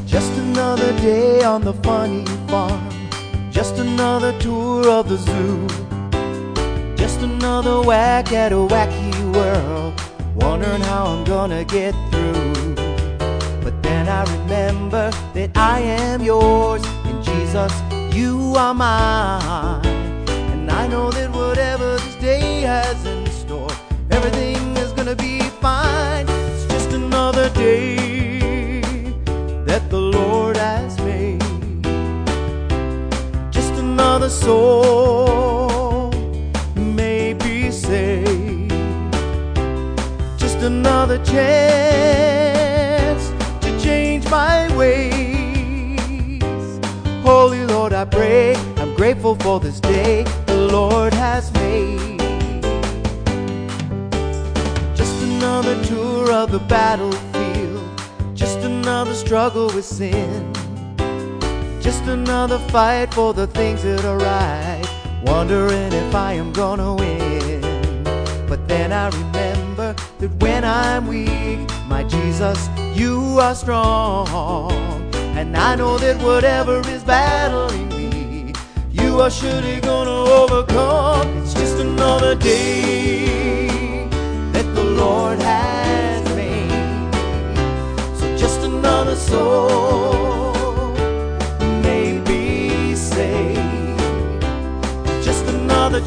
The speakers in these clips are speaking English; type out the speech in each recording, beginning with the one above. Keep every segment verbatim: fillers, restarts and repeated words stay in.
Just another day on the funny farm, just another tour of the zoo, just another whack at a wacky world, wondering how I'm gonna get through. But then I remember that I am yours, and Jesus, you are mine. And I know that whatever this day has in store, everything is gonna be fine. It's just another day that the Lord has made, just another soul may be saved, just another chance to change my ways. Holy Lord, I pray, I'm grateful for this day the Lord has made. Just another tour of the battlefield, just another struggle with sin, just another fight for the things that are right, wondering if I am gonna win. But then I remember that when I'm weak, my Jesus, you are strong. And I know that whatever is battling me, you are surely gonna overcome. It's just another day that the Lord has made, so just another soul may be saved, just another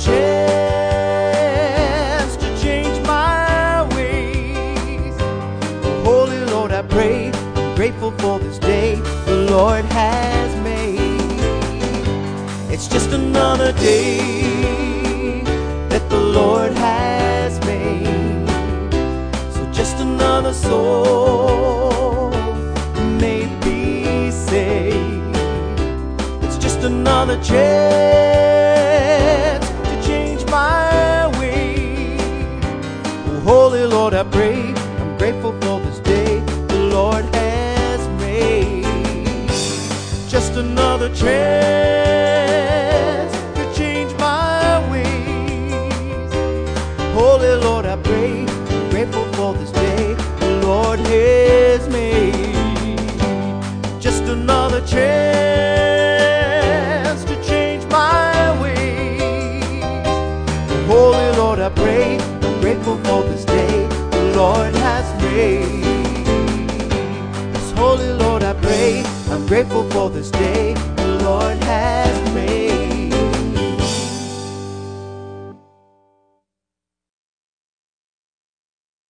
chance to change my ways. Oh, Holy Lord, I pray, I'm grateful for this day the Lord has made. It's just another day that the Lord has made, so just another soul may be saved. It's just another chance to change my ways. Oh, Holy Lord, I pray, I'm grateful for this day the Lord has made. Just another chance to change my ways. Holy Lord, I pray, I'm grateful for this day the Lord has made. Just another chance to change my ways. Holy Lord, I pray, I'm grateful for this day the Lord has made. Yes, Holy Lord, I pray, I'm grateful for this day the Lord has